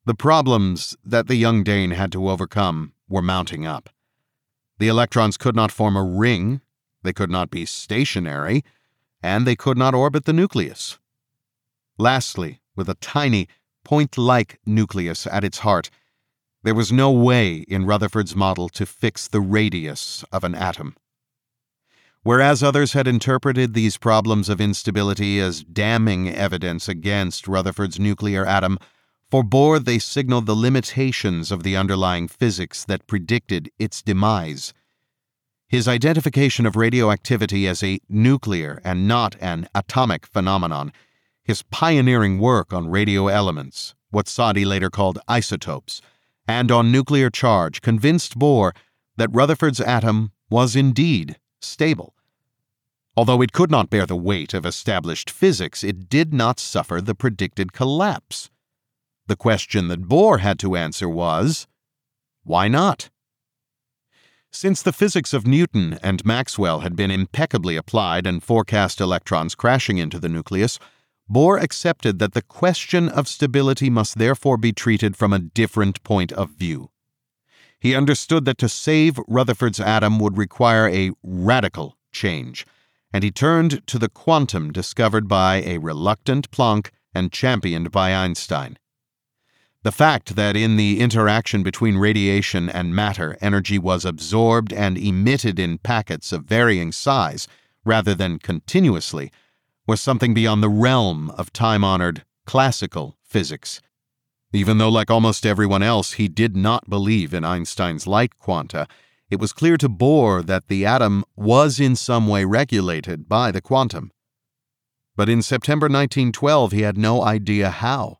The problems that the young Dane had to overcome were mounting up. The electrons could not form a ring, they could not be stationary, and they could not orbit the nucleus. Lastly, with a tiny, point-like nucleus at its heart, there was no way in Rutherford's model to fix the radius of an atom. Whereas others had interpreted these problems of instability as damning evidence against Rutherford's nuclear atom, for Bohr they signaled the limitations of the underlying physics that predicted its demise. His identification of radioactivity as a nuclear and not an atomic phenomenon, his pioneering work on radioelements, what Soddy later called isotopes, and on nuclear charge convinced Bohr that Rutherford's atom was indeed stable. Although it could not bear the weight of established physics, it did not suffer the predicted collapse. The question that Bohr had to answer was, why not? Since the physics of Newton and Maxwell had been impeccably applied and forecast electrons crashing into the nucleus, Bohr accepted that the question of stability must therefore be treated from a different point of view. He understood that to save Rutherford's atom would require a radical change, and he turned to the quantum discovered by a reluctant Planck and championed by Einstein. The fact that in the interaction between radiation and matter, energy was absorbed and emitted in packets of varying size rather than continuously was something beyond the realm of time-honored classical physics. Even though, like almost everyone else, he did not believe in Einstein's light quanta, it was clear to Bohr that the atom was in some way regulated by the quantum. But in September 1912, he had no idea how.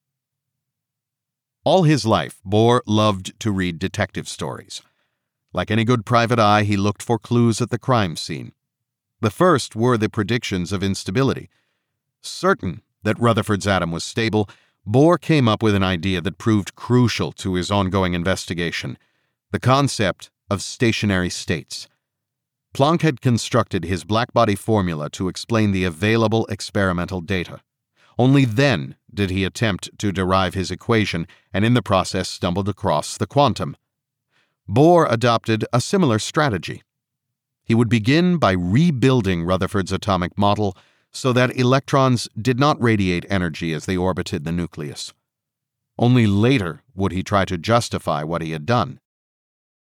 All his life, Bohr loved to read detective stories. Like any good private eye, he looked for clues at the crime scene. The first were the predictions of instability. Certain that Rutherford's atom was stable, Bohr came up with an idea that proved crucial to his ongoing investigation: the concept of stationary states. Planck had constructed his blackbody formula to explain the available experimental data. Only then did he attempt to derive his equation, and in the process stumbled across the quantum. Bohr adopted a similar strategy. He would begin by rebuilding Rutherford's atomic model so that electrons did not radiate energy as they orbited the nucleus. Only later would he try to justify what he had done.